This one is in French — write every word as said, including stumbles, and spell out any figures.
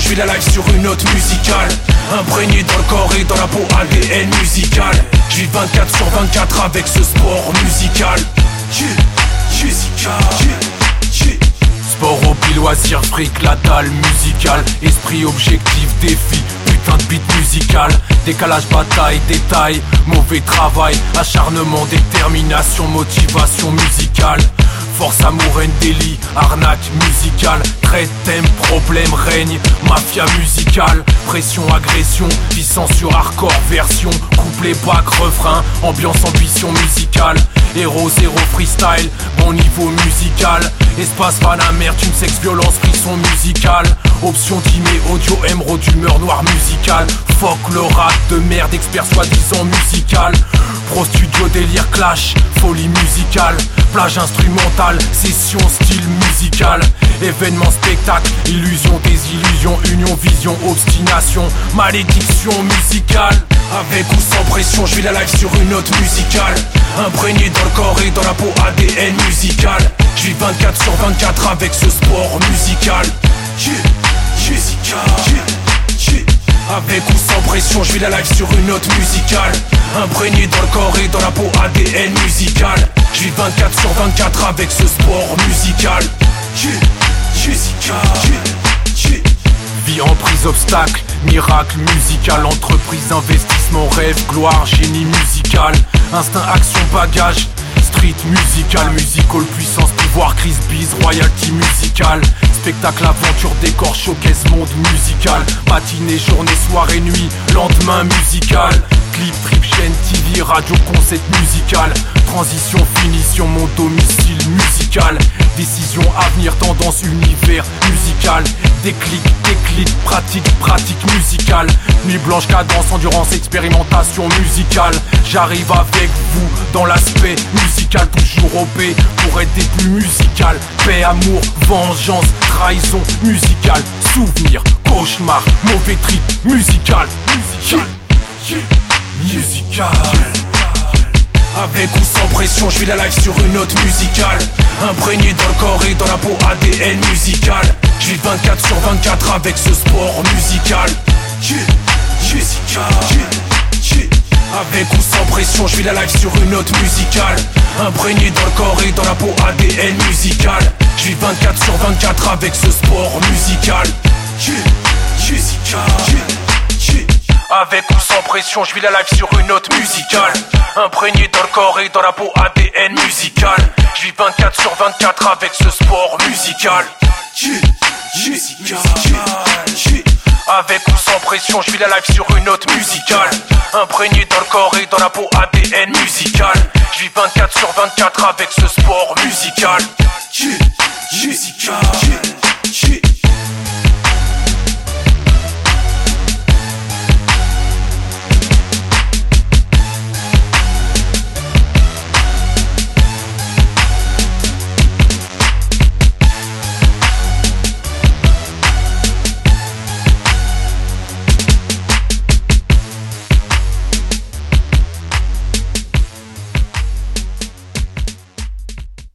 je vis la life sur une note musicale. Imprégné dans le corps et dans la peau, A D N musical. Je vis vingt-quatre sur vingt-quatre avec ce sport musical. Yeah, musical, yeah, yeah. Sport, hobby, loisir, fric, la dalle musicale. Esprit, objectif, défi, putain de beat musical. Décalage, bataille, détail, mauvais travail. Acharnement, détermination, motivation musicale. Force, amour, haine, délit, arnaque musicale. Trait, thème, problème, règne, mafia musicale. Pression, agression, puissance sur hardcore version. Couplet, bac, refrain, ambiance, ambition musicale. Héros, zéro freestyle, bon niveau musical. Espace, Panamère, une sexe, violence, frisson musical. Option timé, audio, émeraude, d'humeur noire musicale. Fuck le rap de merde, expert soi-disant musical. Pro studio, délire, clash, folie musicale. Plage instrumentale, session, style musical. Événement, spectacle, illusion, désillusion. Union, vision, obstination, malédiction musicale. Avec ou sans pression, je vis la life sur une note musicale. Imprégné dans le corps et dans la peau, A D N musical. Je vis vingt-quatre sur vingt-quatre avec ce sport musical. Yeah, musical, yeah, yeah. Avec ou sans pression, je vis la life sur une note musicale. Imprégné dans le corps et dans la peau, A D N musical. Je vis vingt-quatre sur vingt-quatre avec ce sport musical. Yeah, musical, yeah, yeah. Vie en prise, obstacle, miracle musical. Entreprise, investissement, rêve, gloire, génie musical. Instinct, action, bagage, street musical. Musical, puissance, pouvoir, crise, bise, royalty musical. Spectacle, aventure, décor, showcase, monde musical. Matinée, journée, soirée, nuit, lendemain musical. Clip, trip, chaîne, T V, radio, concept musical. Transition, finition, mon domicile musical. Décision, avenir, tendance, univers musical. Déclic, déclic, pratique, pratique musicale. Nuit blanche, cadence, endurance, expérimentation musicale. J'arrive avec vous dans l'aspect musical. Toujours O P pour être des plus musicales. Paix, amour, vengeance, trahison musicale. Souvenir, cauchemar, mauvais trip musical. Musical, yeah, yeah, musical. Avec ou sans pression, je vis la life sur une note musicale. Imprégné dans le corps et dans la peau, A D N musical. Je vis vingt-quatre sur vingt-quatre avec ce sport musical. Yeah, musical, yeah, yeah. Avec ou sans pression, je vis la life sur une note musicale. Imprégné dans le corps et dans la peau, A D N musical. Je vis vingt-quatre sur vingt-quatre avec ce sport musical. Yeah, musical, yeah, yeah. Avec ou sans pression, je vis la life sur une note musicale. Imprégné dans le corps et dans la peau, A D N musical. Je vis vingt-quatre sur vingt-quatre avec ce sport musical. Yeah, musical, yeah, yeah. Avec ou sans pression, je vis la life sur une note musicale. Imprégné dans le corps et dans la peau, A D N musical. Je vis vingt-quatre sur vingt-quatre avec ce sport musical. Yeah, musical, yeah, yeah.